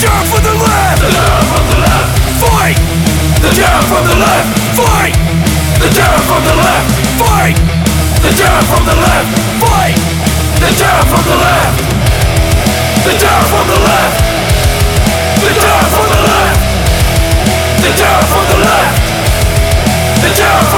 terror from the left. The terror from the left. Fight. The terror from the left. Fight. The terror from the left. Fight. The terror from the left. Fight. The terror from the left. The terror from the left. The terror from the left. The terror from the left. The terror